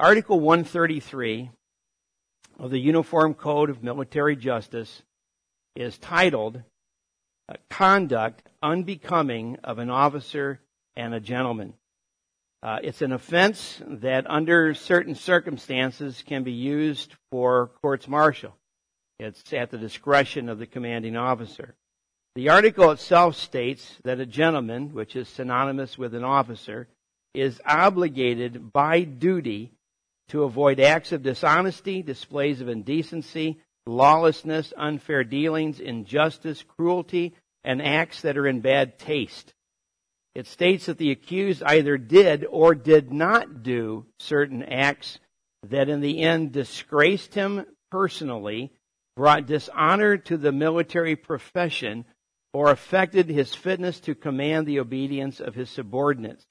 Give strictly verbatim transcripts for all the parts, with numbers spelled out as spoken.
Article one thirty-three of the Uniform Code of Military Justice is titled, Conduct Unbecoming of an Officer and a Gentleman. Uh, it's an offense that under certain circumstances can be used for courts martial. It's at the discretion of the commanding officer. The article itself states that a gentleman, which is synonymous with an officer, is obligated by duty to avoid acts of dishonesty, displays of indecency, lawlessness, unfair dealings, injustice, cruelty, and acts that are in bad taste. It states that the accused either did or did not do certain acts that in the end disgraced him personally, brought dishonor to the military profession, or affected his fitness to command the obedience of his subordinates.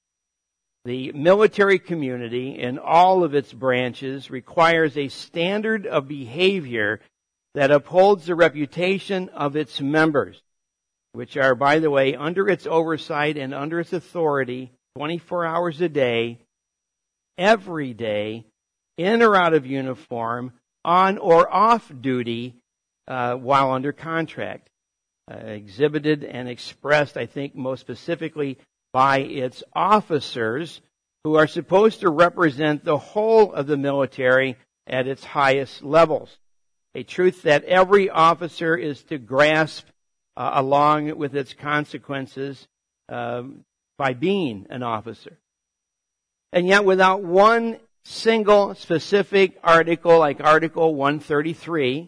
The military community in all of its branches requires a standard of behavior that upholds the reputation of its members, which are, by the way, under its oversight and under its authority twenty-four hours a day, every day, in or out of uniform, on or off duty, uh, while under contract. Uh, exhibited and expressed, I think, most specifically by its officers, who are supposed to represent the whole of the military at its highest levels. A truth that every officer is to grasp uh, along with its consequences um, by being an officer. And yet without one single specific article like Article one thirty-three,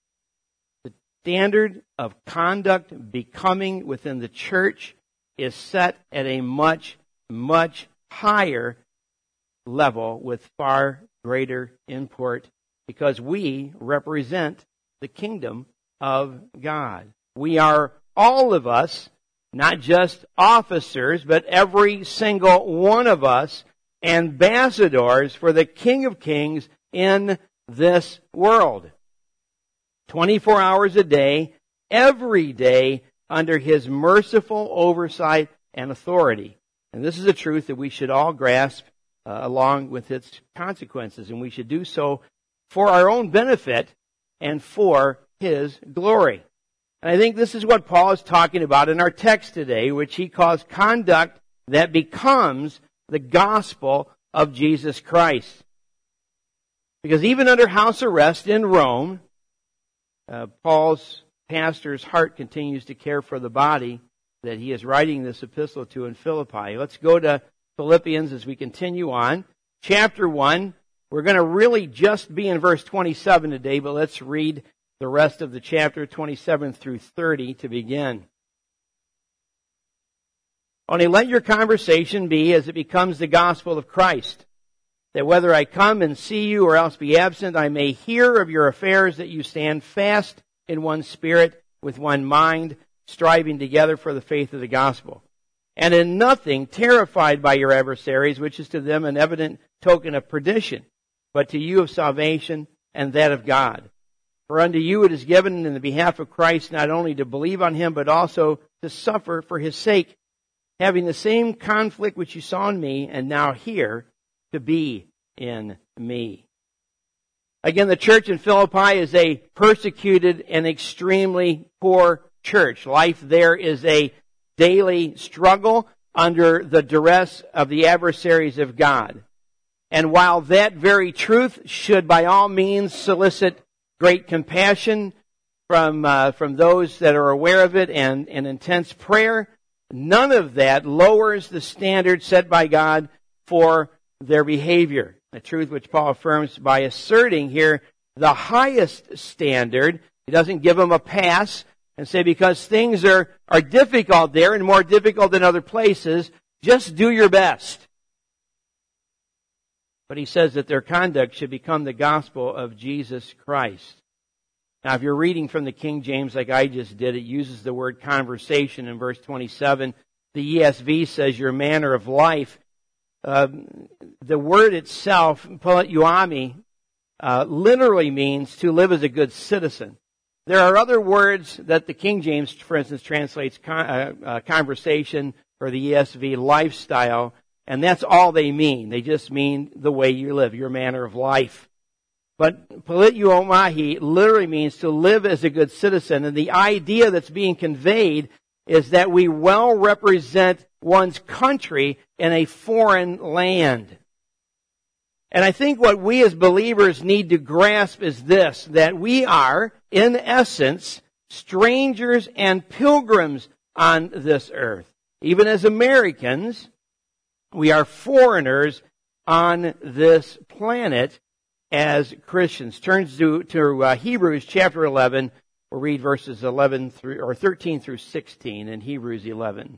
the standard of conduct becoming within the church is set at a much, much higher level with far greater import, because we represent the kingdom of God. We are, all of us, not just officers, but every single one of us, ambassadors for the King of Kings in this world. twenty-four hours a day, every day, under His merciful oversight and authority. And this is a truth that we should all grasp uh, along with its consequences. And we should do so for our own benefit and for His glory. And I think this is what Paul is talking about in our text today, which he calls conduct that becomes the gospel of Jesus Christ. Because even under house arrest in Rome, uh, Paul's pastor's heart continues to care for the body that he is writing this epistle to in Philippi. Let's go to Philippians as we continue on. Chapter one, we're going to really just be in verse twenty-seven today, but let's read the rest of the chapter, twenty-seven through thirty, to begin. Only let your conversation be as it becomes the gospel of Christ, that whether I come and see you or else be absent, I may hear of your affairs, that you stand fast in one spirit, with one mind, striving together for the faith of the gospel. And in nothing terrified by your adversaries, which is to them an evident token of perdition, but to you of salvation and that of God. For unto you it is given in the behalf of Christ not only to believe on Him, but also to suffer for His sake, having the same conflict which you saw in me, and now here to be in me. Again, the church in Philippi is a persecuted and extremely poor church. Life there is a daily struggle under the duress of the adversaries of God. And while that very truth should by all means solicit great compassion from uh, from those that are aware of it and, and intense prayer, none of that lowers the standard set by God for their behavior. A truth which Paul affirms by asserting here the highest standard. He doesn't give them a pass and say because things are, are difficult there and more difficult than other places, just do your best. But he says that their conduct should become the gospel of Jesus Christ. Now, if you're reading from the King James like I just did, it uses the word conversation in verse twenty-seven. The E S V says your manner of life. Uh, the word itself, politeuami, uh, literally means to live as a good citizen. There are other words that the King James, for instance, translates con- uh, uh, conversation, or the E S V lifestyle, And that's all they mean. They just mean the way you live, your manner of life. But politeuo mahi literally means to live as a good citizen. And the idea that's being conveyed is that we well represent one's country in a foreign land. And I think what we as believers need to grasp is this, that we are, in essence, strangers and pilgrims on this earth. Even as Americans, we are foreigners on this planet as Christians. Turn to, to uh, Hebrews chapter eleven. We'll read verses eleven through, or thirteen through sixteen in Hebrews eleven.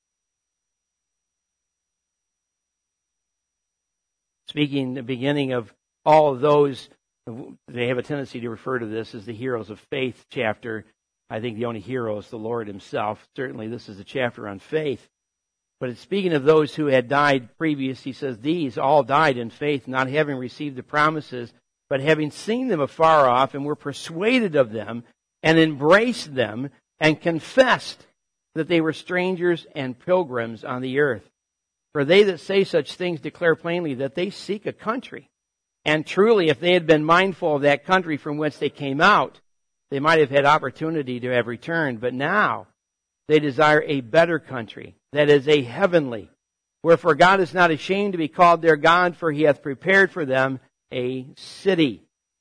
Speaking the beginning of all of those, they have a tendency to refer to this as the heroes of faith chapter. I think the only hero is the Lord himself. Certainly this is a chapter on faith. But it's speaking of those who had died previous, he says, these all died in faith, not having received the promises, but having seen them afar off, and were persuaded of them, and embraced them, and confessed that they were strangers and pilgrims on the earth. For they that say such things declare plainly that they seek a country. And truly, if they had been mindful of that country from whence they came out, they might have had opportunity to have returned. But now they desire a better country, that is a heavenly. Wherefore God is not ashamed to be called their God, for he hath prepared for them a city.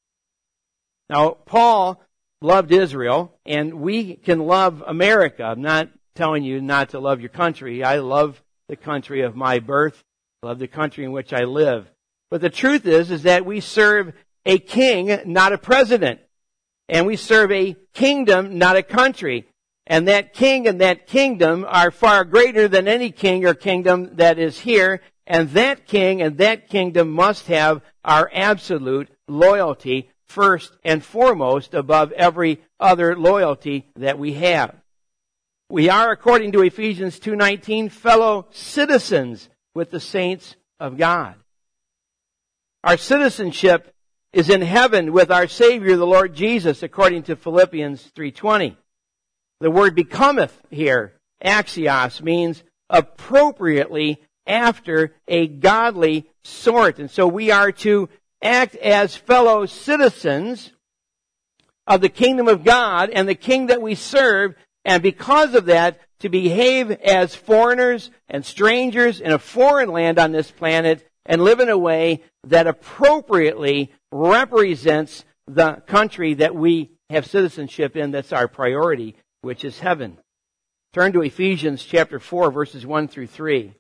Now, Paul loved Israel, and we can love America. I'm not telling you not to love your country. I love the country of my birth. I love the country in which I live. But the truth is, is that we serve a king, not a president. And we serve a kingdom, not a country. And that king and that kingdom are far greater than any king or kingdom that is here. And that king and that kingdom must have our absolute loyalty first and foremost above every other loyalty that we have. We are, according to Ephesians two nineteen, fellow citizens with the saints of God. Our citizenship is in heaven with our Savior, the Lord Jesus, according to Philippians three twenty. The word becometh here, axios, means appropriately after a godly sort. And so we are to act as fellow citizens of the kingdom of God and the king that we serve, and because of that, to behave as foreigners and strangers in a foreign land on this planet and live in a way that appropriately represents the country that we have citizenship in, that's our priority, which is heaven. Turn to Ephesians chapter four, verses one through three.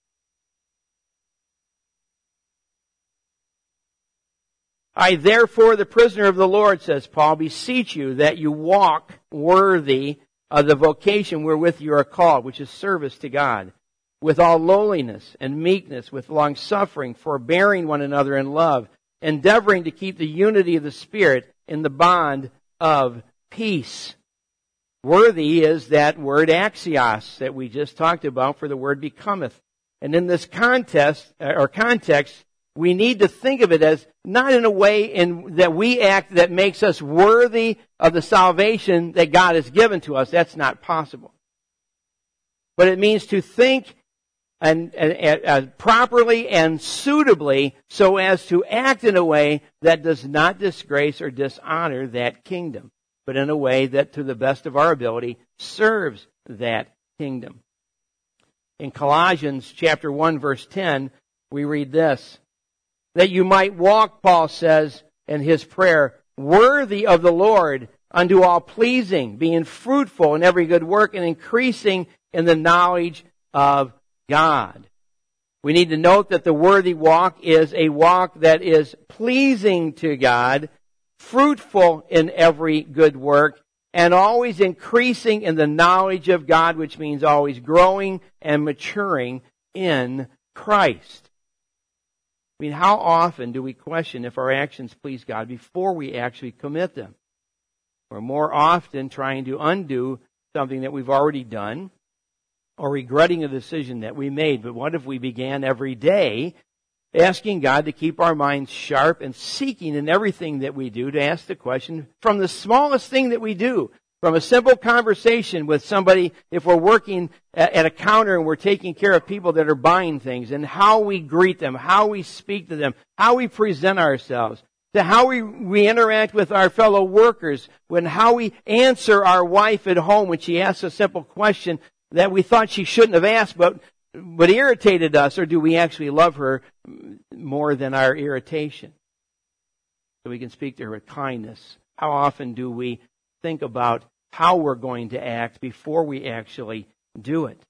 I therefore, the prisoner of the Lord, says Paul, beseech you that you walk worthy of the vocation wherewith you are called, which is service to God, with all lowliness and meekness, with long-suffering, forbearing one another in love, endeavoring to keep the unity of the Spirit in the bond of peace. Worthy is that word axios that we just talked about for the word becometh. And in this contest, or context, we need to think of it as not in a way in that we act that makes us worthy of the salvation that God has given to us. That's not possible. But it means to think and, and, and properly and suitably so as to act in a way that does not disgrace or dishonor that kingdom, but in a way that to the best of our ability serves that kingdom. In Colossians chapter one, verse ten, we read this, that you might walk, Paul says in his prayer, worthy of the Lord, unto all pleasing, being fruitful in every good work and increasing in the knowledge of God. We need to note that the worthy walk is a walk that is pleasing to God, fruitful in every good work, and always increasing in the knowledge of God, which means always growing and maturing in Christ. I mean, how often do we question if our actions please God before we actually commit them? We're more often trying to undo something that we've already done or regretting a decision that we made. But what if we began every day asking God to keep our minds sharp and seeking in everything that we do to ask the question from the smallest thing that we do, From a simple conversation with somebody, if we're working at a counter and we're taking care of people that are buying things, and how we greet them, how we speak to them, how we present ourselves, to how we, we interact with our fellow workers, when how we answer our wife at home when she asks a simple question that we thought she shouldn't have asked, but, but irritated us, or do we actually love her more than our irritation? So we can speak to her with kindness. How often do we think about how we're going to act before we actually do it?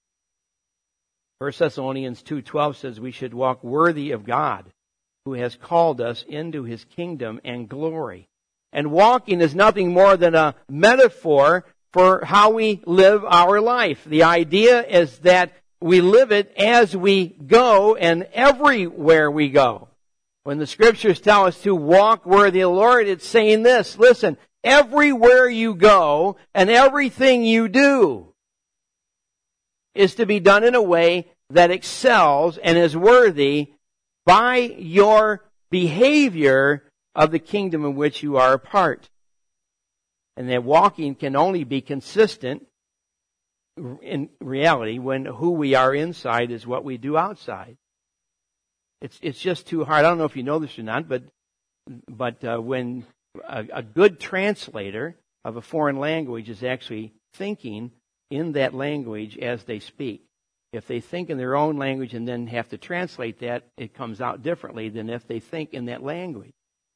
First Thessalonians two twelve says we should walk worthy of God, who has called us into His kingdom and glory. And walking is nothing more than a metaphor for how we live our life. The idea is that we live it as we go and everywhere we go. When the Scriptures tell us to walk worthy of the Lord, it's saying this: listen, everywhere you go and everything you do is to be done in a way that excels and is worthy by your behavior of the kingdom in which you are a part. And that walking can only be consistent in reality when who we are inside is what we do outside. It's it's just too hard. I don't know if you know this or not, but but uh, when a, a good translator of a foreign language is actually thinking in that language as they speak. If they think in their own language and then have to translate that, it comes out differently than if they think in that language.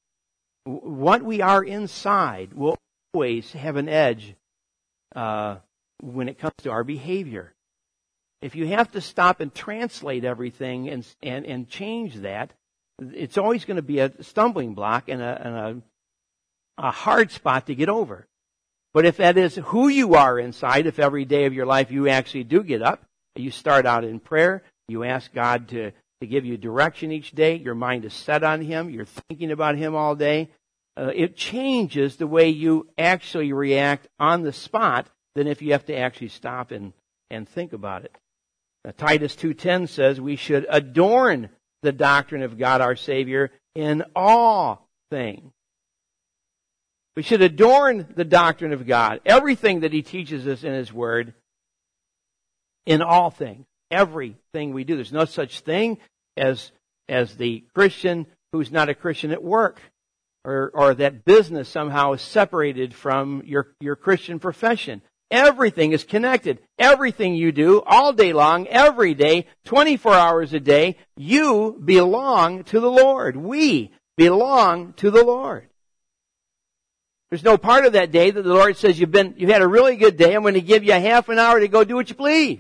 What we are inside will always have an edge uh, when it comes to our behavior. If you have to stop and translate everything and and, and change that, it's always going to be a stumbling block and a, and a, a hard spot to get over. But if that is who you are inside, if every day of your life you actually do get up, you start out in prayer, you ask God to, to give you direction each day, your mind is set on Him, you're thinking about Him all day, uh, it changes the way you actually react on the spot than if you have to actually stop and, and think about it. Now, Titus two ten says we should adorn the doctrine of God our Savior in all things. We should adorn the doctrine of God, everything that He teaches us in His Word, in all things, everything we do. There's no such thing as as the Christian who's not a Christian at work, or or that business somehow is separated from your, your Christian profession. Everything is connected. Everything you do all day long, every day, twenty-four hours a day, you belong to the Lord. We belong to the Lord. There's no part of that day that the Lord says you've been, you've had a really good day. I'm going to give you a half an hour to go do what you please.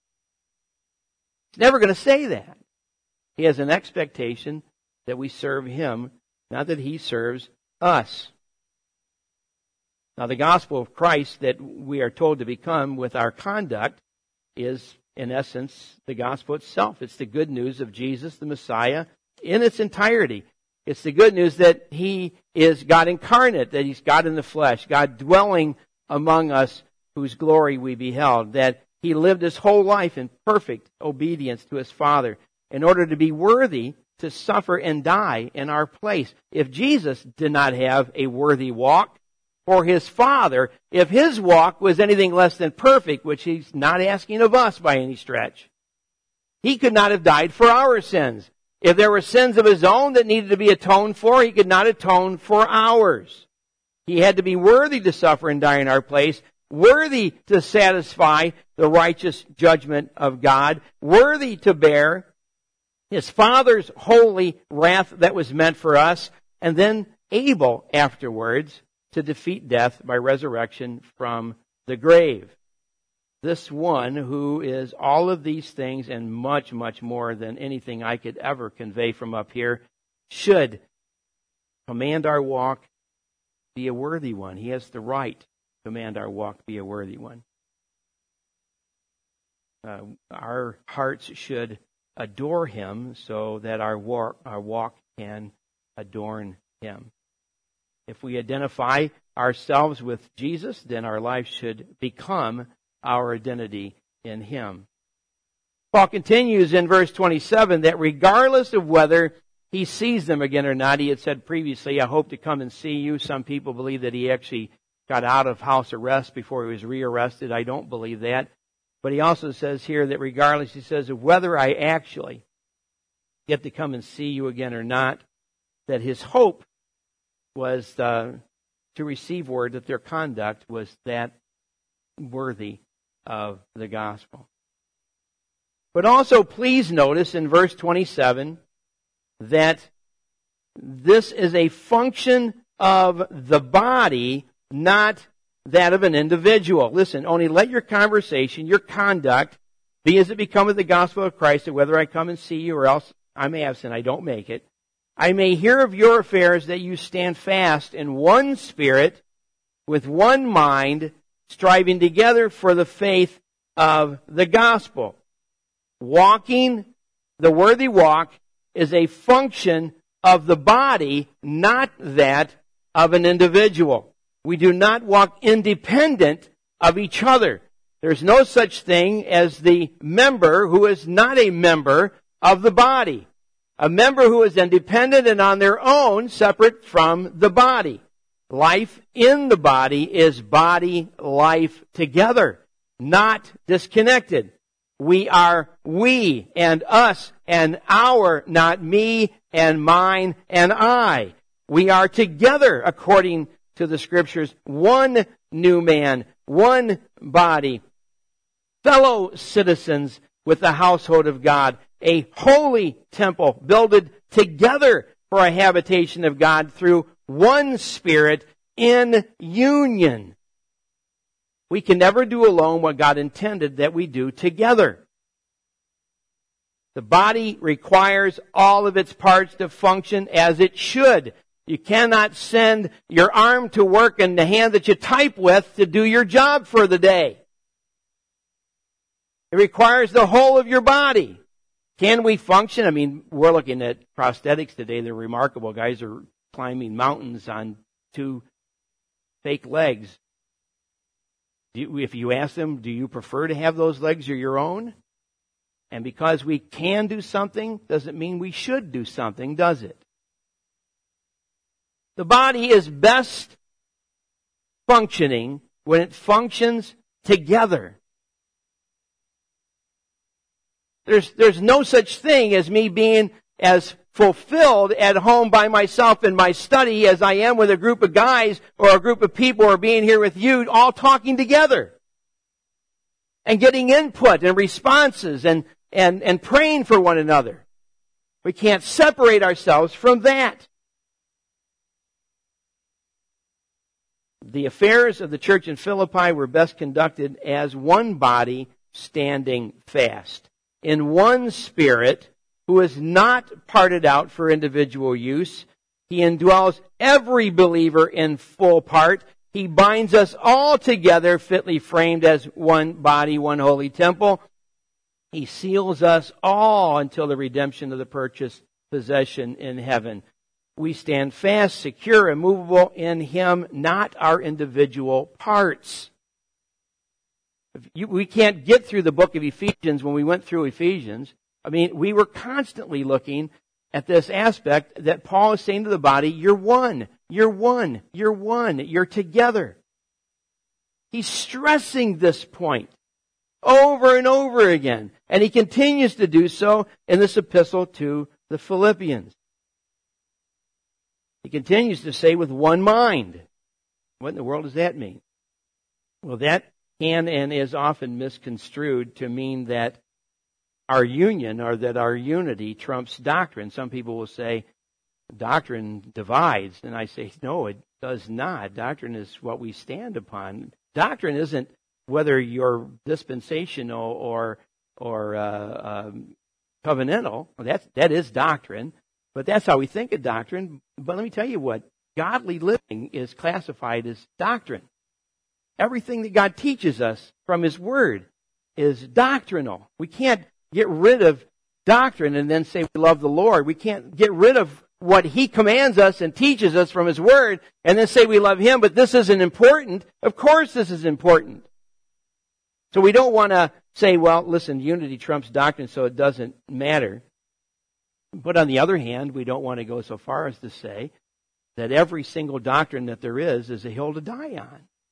He's never going to say that. He has an expectation that we serve Him, not that He serves us. Now, the gospel of Christ that we are told to become with our conduct is, in essence, the gospel itself. It's the good news of Jesus, the Messiah, in its entirety. It's the good news that He is God incarnate, that He's God in the flesh, God dwelling among us, whose glory we beheld, that He lived His whole life in perfect obedience to His Father in order to be worthy to suffer and die in our place. If Jesus did not have a worthy walk for His Father, if His walk was anything less than perfect, which He's not asking of us by any stretch, He could not have died for our sins. If there were sins of His own that needed to be atoned for, He could not atone for ours. He had to be worthy to suffer and die in our place, worthy to satisfy the righteous judgment of God, worthy to bear His Father's holy wrath that was meant for us, and then able afterwards to defeat death by resurrection from the grave. This one who is all of these things and much, much more than anything I could ever convey from up here should command our walk be a worthy one. He has the right to command our walk be a worthy one. Uh, our hearts should adore Him so that our walk, our walk can adorn Him. If we identify ourselves with Jesus, then our life should become our identity in Him. Paul continues in verse twenty-seven that regardless of whether He sees them again or not, he had said previously, I hope to come and see you. Some people believe that He actually got out of house arrest before he was rearrested. I don't believe that. But he also says here that regardless, he says, of whether I actually get to come and see you again or not, that his hope was uh, to receive word that their conduct was that worthy of the gospel. But also please notice in verse twenty-seven that this is a function of the body, not that of an individual. Listen, only let your conversation, your conduct, be as it becometh the gospel of Christ, that whether I come and see you or else I'm absent, I don't make it. I may hear of your affairs, that you stand fast in one spirit, with one mind, striving together for the faith of the gospel. Walking the worthy walk is a function of the body, not that of an individual. We do not walk independent of each other. There's no such thing as the member who is not a member of the body. A member who is independent and on their own, separate from the body. Life in the body is body life together, not disconnected. We are we and us and our, not me and mine and I. We are together according to the Scriptures, one new man, one body, fellow citizens with the household of God, a holy temple builded together for a habitation of God through one Spirit in union. We can never do alone what God intended that we do together. The body requires all of its parts to function as it should. You cannot send your arm to work and the hand that you type with to do your job for the day. It requires the whole of your body. Can we function? I mean, we're looking at prosthetics today. They're remarkable. Guys are climbing mountains on two fake legs. Do you, if you ask them, do you prefer to have those legs or your own? And because we can do something doesn't mean we should do something, does it? The body is best functioning when it functions together. There's, there's no such thing as me being as fulfilled at home by myself in my study as I am with a group of guys or a group of people or being here with you all talking together and getting input and responses and, and, and praying for one another. We can't separate ourselves from that. The affairs of the church in Philippi were best conducted as one body standing fast, in one Spirit, who is not parted out for individual use. He indwells every believer in full part. He binds us all together, fitly framed as one body, one holy temple. He seals us all until the redemption of the purchased possession in heaven. We stand fast, secure, immovable in Him, not our individual parts. If you, we can't get through the book of Ephesians when we went through Ephesians. I mean, we were constantly looking at this aspect that Paul is saying to the body, you're one, you're one, you're one, you're together. He's stressing this point over and over again. And he continues to do so in this epistle to the Philippians. He continues to say with one mind. What in the world does that mean? Well, that can and is often misconstrued to mean that our union or that our unity trumps doctrine. Some people will say doctrine divides. And I say, no, it does not. Doctrine is what we stand upon. Doctrine isn't whether you're dispensational or or uh, um, covenantal. That's, that is doctrine. But that's how we think of doctrine. But let me tell you what, godly living is classified as doctrine. Everything that God teaches us from His Word is doctrinal. We can't get rid of doctrine and then say we love the Lord. We can't get rid of what He commands us and teaches us from His Word and then say we love Him, but this isn't important. Of course this is important. So we don't want to say, well, listen, unity trumps doctrine, so it doesn't matter. But on the other hand, we don't want to go so far as to say that every single doctrine that there is is a hill to die on.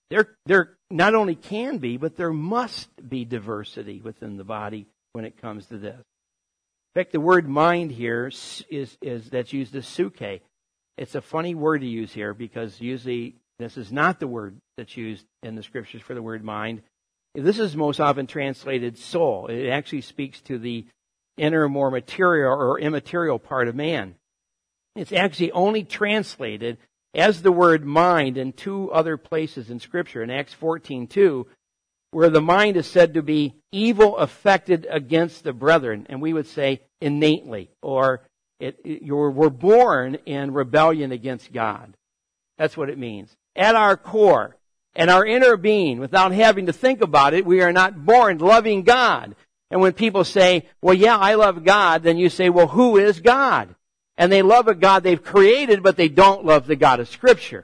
There, there not only can be, but there must be diversity within the body when it comes to this. In fact, the word mind here is, is that's used as suke. It's a funny word to use here because usually this is not the word that's used in the scriptures for the word mind. This is most often translated soul. It actually speaks to the inner, more material or immaterial part of man. It's actually only translated as the word mind in two other places in Scripture. In Acts fourteen two, where the mind is said to be evil affected against the brethren, and we would say innately, or it, it, you're, we're born in rebellion against God. That's what it means. At our core, and our inner being, without having to think about it, we are not born loving God. And when people say, well, yeah, I love God, then you say, well, who is God? And they love a God they've created, but they don't love the God of Scripture.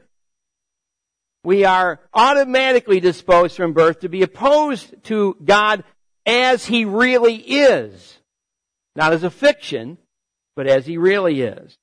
We are automatically disposed from birth to be opposed to God as He really is. Not as a fiction, but as He really is.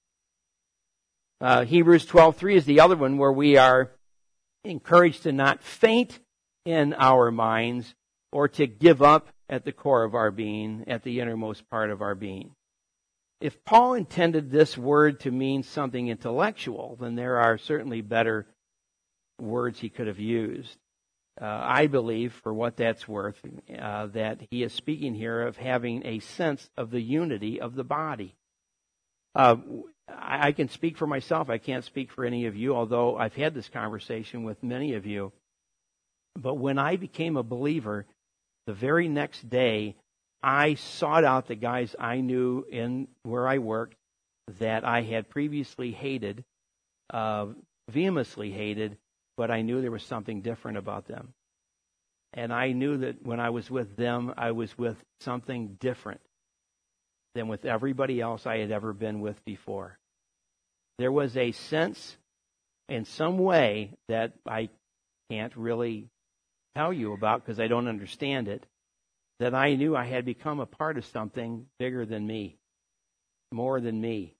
Uh, Hebrews twelve three is the other one where we are encouraged to not faint in our minds or to give up at the core of our being, at the innermost part of our being. If Paul intended this word to mean something intellectual, then there are certainly better words he could have used. Uh, I believe, for what that's worth, uh, that he is speaking here of having a sense of the unity of the body. Uh, I, I can speak for myself. I can't speak for any of you, although I've had this conversation with many of you. But when I became a believer, the very next day, I sought out the guys I knew in where I worked that I had previously hated, uh, vehemently hated, but I knew there was something different about them. And I knew that when I was with them, I was with something different than with everybody else I had ever been with before. There was a sense in some way that I can't really tell you about because I don't understand it, that I knew I had become a part of something bigger than me, more than me.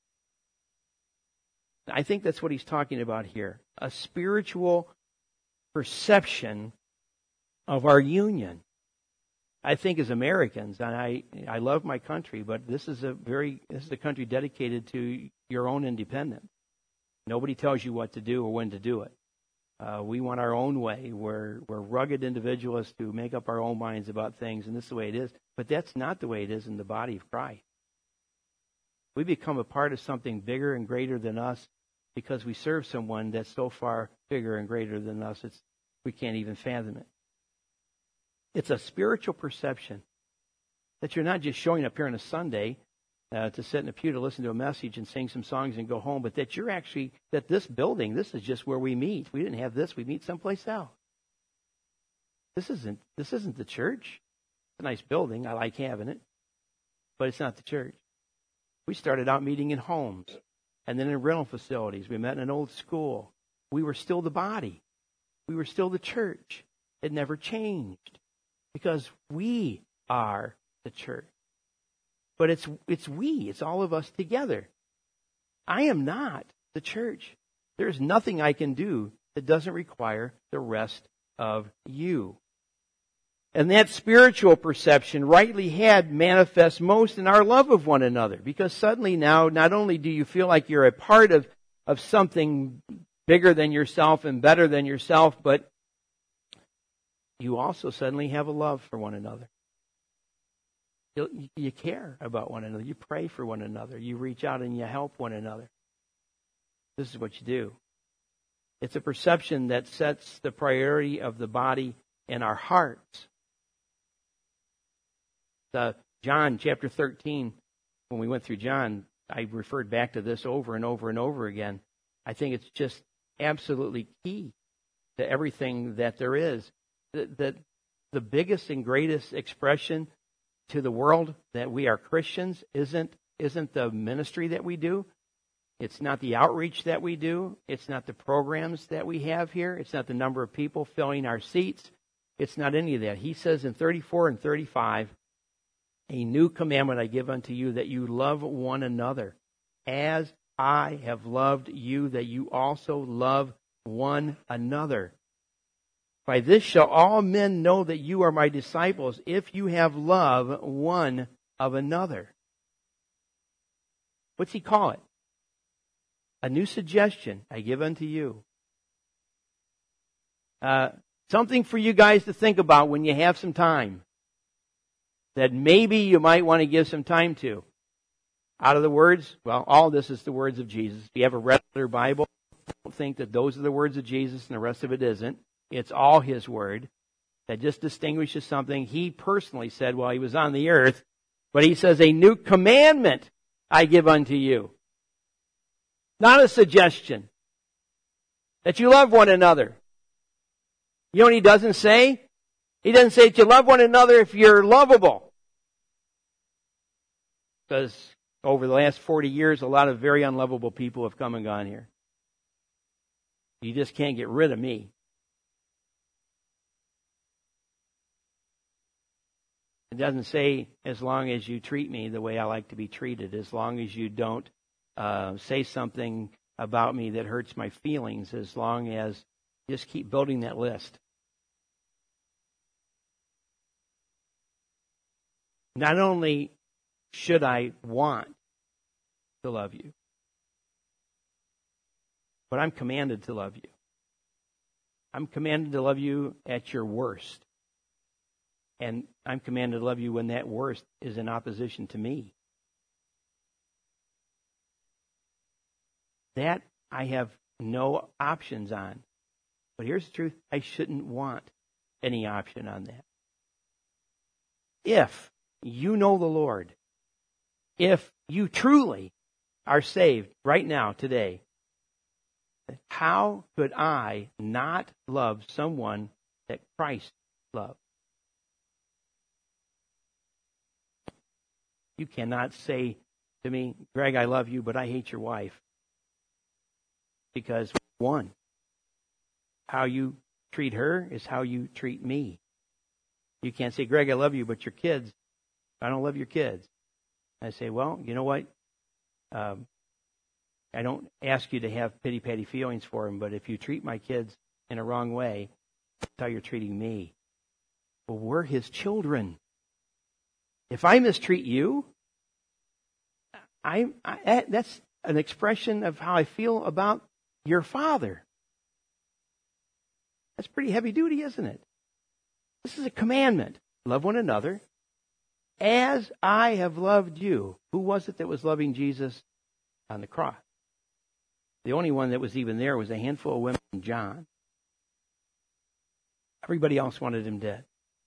I think that's what he's talking about here. A spiritual perception of our union. I think as Americans, and I, I love my country, but this is a very this is a country dedicated to your own independence. Nobody tells you what to do or when to do it. Uh, we want our own way. We're, we're rugged individualists who make up our own minds about things, and this is the way it is. But that's not the way it is in the body of Christ. We become a part of something bigger and greater than us because we serve someone that's so far bigger and greater than us, it's, we can't even fathom it. It's a spiritual perception that you're not just showing up here on a Sunday uh, to sit in a pew to listen to a message and sing some songs and go home, but that you're actually, that this building, this is just where we meet. We didn't have this, we meet someplace else. This isn't, this isn't the church. It's a nice building, I like having it, but it's not the church. We started out meeting in homes and then in rental facilities. We met in an old school. We were still the body. We were still the church. It never changed because we are the church. But it's it's we. It's all of us together. I am not the church. There's nothing I can do that doesn't require the rest of you. And that spiritual perception, rightly had, manifests most in our love of one another. Because suddenly now, not only do you feel like you're a part of, of something bigger than yourself and better than yourself, but you also suddenly have a love for one another. You, you care about one another. You pray for one another. You reach out and you help one another. This is what you do. It's a perception that sets the priority of the body in our hearts. Uh, John chapter thirteen, when we went through John, I referred back to this over and over and over again. I think it's just absolutely key to everything that there is. That, that the biggest and greatest expression to the world that we are Christians isn't isn't the ministry that we do. It's not the outreach that we do. It's not the programs that we have here. It's not the number of people filling our seats. It's not any of that. He says in thirty-four and thirty-five, a new commandment I give unto you, that you love one another. As I have loved you, that you also love one another. By this shall all men know that you are my disciples, if you have love one of another. What's he call it? A new suggestion I give unto you. Uh, something for you guys to think about when you have some time. That maybe you might want to give some time to. Out of the words, well, all this is the words of Jesus. If you have a regular Bible, don't think that those are the words of Jesus and the rest of it isn't. It's all His Word that just distinguishes something He personally said while He was on the earth. But He says, a new commandment I give unto you. Not a suggestion. That you love one another. You know what He doesn't say? He doesn't say that you love one another if you're lovable. Because over the last forty years, a lot of very unlovable people have come and gone here. You just can't get rid of me. It doesn't say, as long as you treat me the way I like to be treated, as long as you don't uh, say something about me that hurts my feelings, as long as you just keep building that list. Not only should I want to love you, but I'm commanded to love you. I'm commanded to love you at your worst. And I'm commanded to love you when that worst is in opposition to me. That I have no options on. But here's the truth. I shouldn't want any option on that. If you know the Lord, if you truly are saved right now, today, how could I not love someone that Christ loved? You cannot say to me, Greg, I love you, but I hate your wife. Because, one, how you treat her is how you treat me. You can't say, Greg, I love you, but your kids, I don't love your kids. I say, well, you know what? Um, I don't ask you to have pity-patty feelings for them, but if you treat my kids in a wrong way, that's how you're treating me. Well, we're His children. If I mistreat you, I, I that's an expression of how I feel about your Father. That's pretty heavy duty, isn't it? This is a commandment. Love one another as I have loved you. Who was it that was loving Jesus on the cross? The only one that was even there was a handful of women and John. Everybody else wanted Him dead.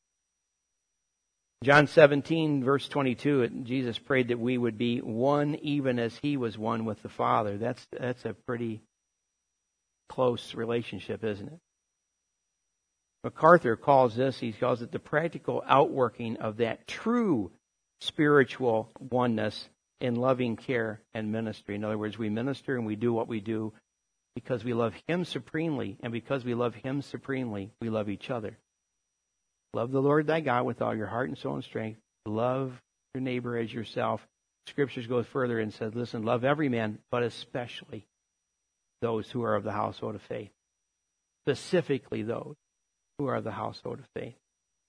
John seventeen, verse twenty-two, Jesus prayed that we would be one even as He was one with the Father. That's, that's a pretty close relationship, isn't it? MacArthur calls this, he calls it the practical outworking of that true spiritual oneness in loving care and ministry. In other words, we minister and we do what we do because we love Him supremely, and because we love Him supremely, we love each other. Love the Lord thy God with all your heart and soul and strength. Love your neighbor as yourself. Scriptures go further and says, listen, love every man, but especially those who are of the household of faith. Specifically those who are of the household of faith.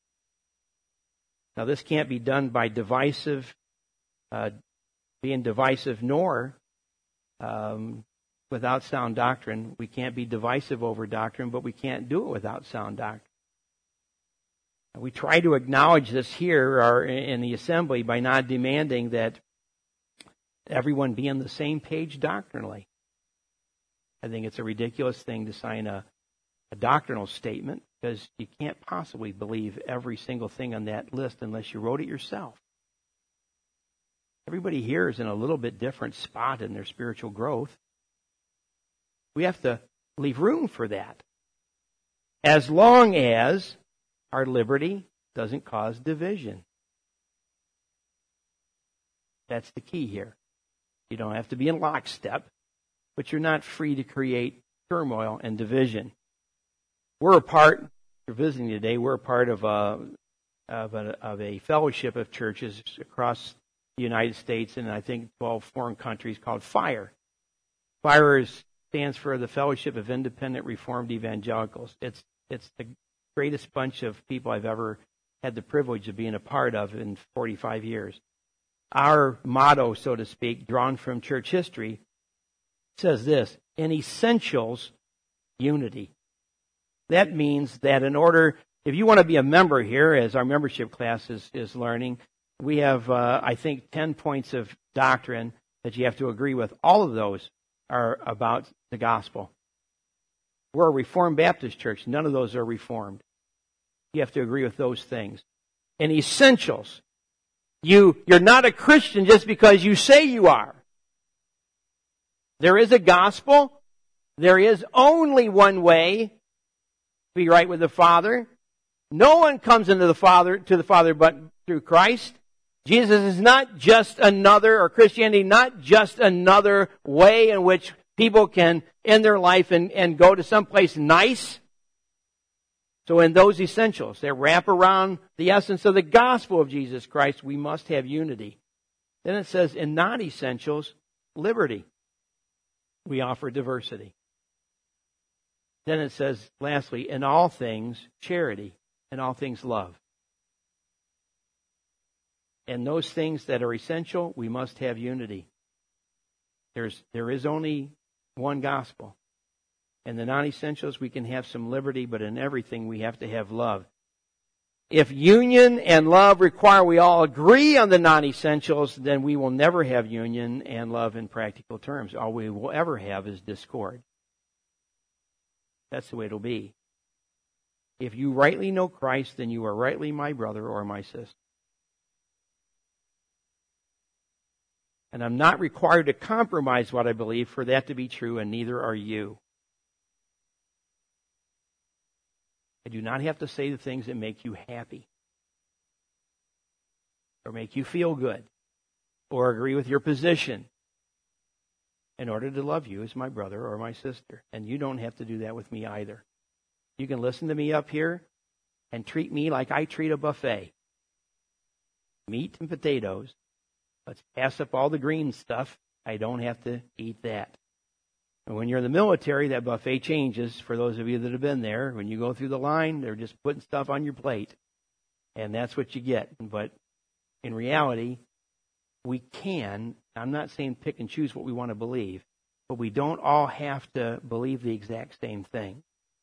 Now, this can't be done by divisive, uh, being divisive, nor um, without sound doctrine. We can't be divisive over doctrine, but we can't do it without sound doctrine. We try to acknowledge this here or in the assembly by not demanding that everyone be on the same page doctrinally. I think it's a ridiculous thing to sign a, a doctrinal statement, because you can't possibly believe every single thing on that list unless you wrote it yourself. Everybody here is in a little bit different spot in their spiritual growth. We have to leave room for that, as long as our liberty doesn't cause division. That's the key here. You don't have to be in lockstep, but you're not free to create turmoil and division. We're a part, if you're visiting today, we're a part of a, of a, of a fellowship of churches across the United States and I think twelve foreign countries called FIRE. FIRE is, stands for the Fellowship of Independent Reformed Evangelicals. It's, it's the greatest bunch of people I've ever had the privilege of being a part of in forty-five years. Our motto, so to speak, drawn from church history, says this: in essentials, unity. That means that in order, if you want to be a member here, as our membership class is, is learning, we have, uh, I think, ten points of doctrine that you have to agree with. All of those are about the gospel. We're a Reformed Baptist church. None of those are Reformed. You have to agree with those things. In essentials, you, you're not a Christian just because you say you are. There is a gospel. There is only one way to be right with the Father. No one comes into the Father to the Father but through Christ. Jesus is not just another, or Christianity, not just another way in which people can end their life and, and go to someplace nice. So in those essentials that wrap around the essence of the gospel of Jesus Christ, we must have unity. Then it says in non-essentials, liberty. We offer diversity. Then it says, lastly, in all things, charity. In all things, love. And those things that are essential, we must have unity. There's, there is only one gospel. In the non-essentials, we can have some liberty, but in everything, we have to have love. If union and love require we all agree on the non-essentials, then we will never have union and love in practical terms. All we will ever have is discord. That's the way it'll be. If you rightly know Christ, then you are rightly my brother or my sister. And I'm not required to compromise what I believe for that to be true, and neither are you. I do not have to say the things that make you happy, or make you feel good, or agree with your position in order to love you as my brother or my sister. And you don't have to do that with me either. You can listen to me up here and treat me like I treat a buffet. Meat and potatoes. Let's pass up all the green stuff. I don't have to eat that. And when you're in the military, that buffet changes. For those of you that have been there, when you go through the line, they're just putting stuff on your plate. And that's what you get. But in reality, we can, I'm not saying pick and choose what we want to believe, but we don't all have to believe the exact same thing.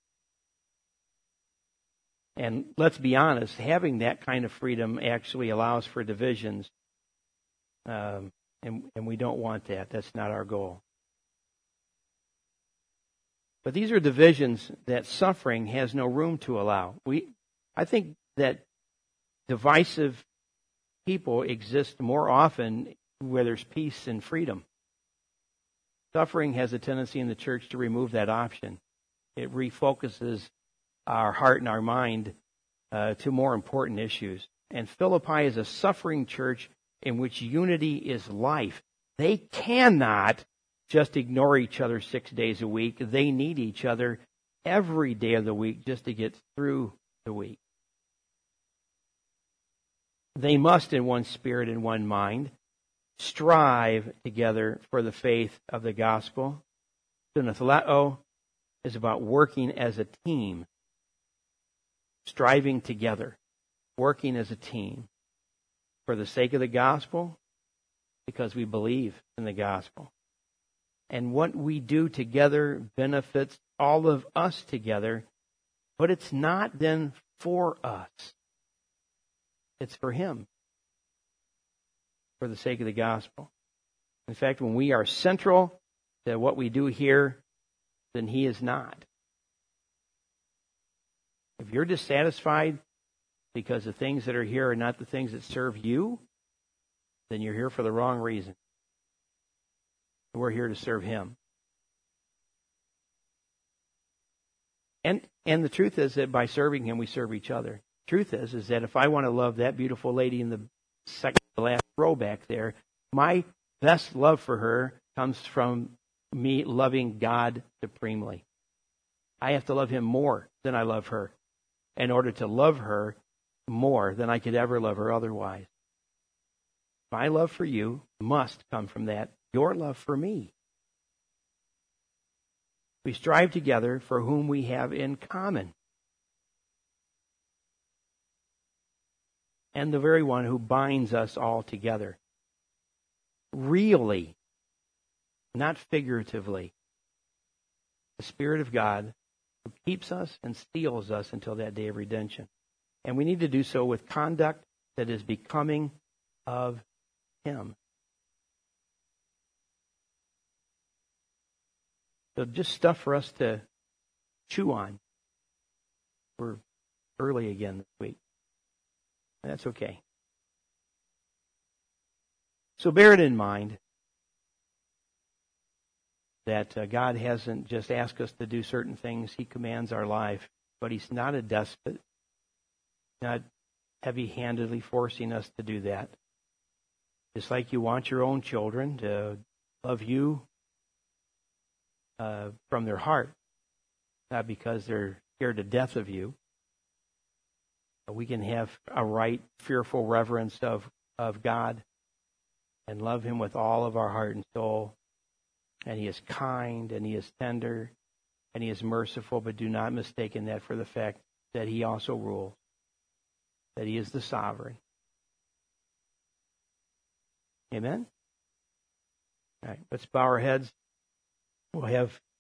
And let's be honest, having that kind of freedom actually allows for divisions. Um, and, and we don't want that. That's not our goal. But these are divisions that suffering has no room to allow. We, I think that divisive people exist more often where there's peace and freedom. Suffering has a tendency in the church to remove that option. It refocuses our heart and our mind uh, to more important issues. And Philippi is a suffering church in which unity is life. They cannot just ignore each other six days a week. They need each other every day of the week just to get through the week. They must, in one spirit and one mind, strive together for the faith of the gospel. Sunathleo is about working as a team. Striving together. Working as a team. For the sake of the gospel, because we believe in the gospel. And what we do together benefits all of us together, but it's not then for us. It's for Him. For the sake of the gospel. In fact, when we are central to what we do here, then He is not. If you're dissatisfied because the things that are here are not the things that serve you, then you're here for the wrong reason. We're here to serve Him. And and the truth is that by serving Him, we serve each other. Truth is, is that if I want to love that beautiful lady in the second to last row back there, my best love for her comes from me loving God supremely. I have to love Him more than I love her in order to love her more than I could ever love her otherwise. My love for you must come from that, your love for me. We strive together for whom we have in common. and the very one who binds us all together. Really, not figuratively. The Spirit of God who keeps us and steals us until that day of redemption. And we need to do so with conduct that is becoming of Him. So just stuff for us to chew on. We're early again this week. That's okay. So bear it in mind that uh, God hasn't just asked us to do certain things. He commands our life, but He's not a despot, not heavy-handedly forcing us to do that. Just like you want your own children to love you uh, from their heart, not because they're scared to death of you. But we can have a right, fearful reverence of, of God and love Him with all of our heart and soul. And He is kind, and He is tender, and He is merciful, but do not mistake in that for the fact that He also rules, that He is the sovereign. Amen? All right, let's bow our heads. We'll have